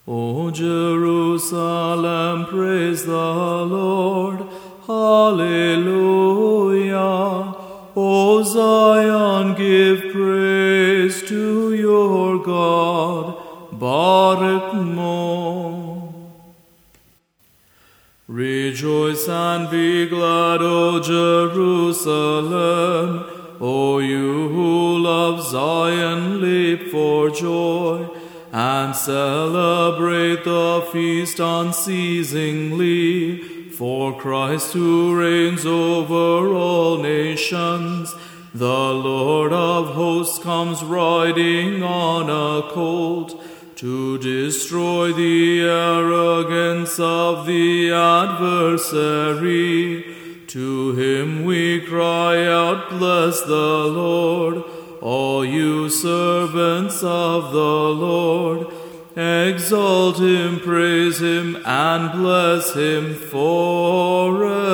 O Jerusalem, praise the Lord. Hallelujah. O Zion, give praise to your God. Barak Mo. Rejoice and be glad, O Jerusalem. O you who love Zion, leap for joy, and celebrate the feast unceasingly. For Christ who reigns over all nations, the Lord of hosts comes riding on a colt, to destroy the arrogance of the adversary. To him we cry out, bless the Lord, all you servants of the Lord. Exalt him, praise him, and bless him forever.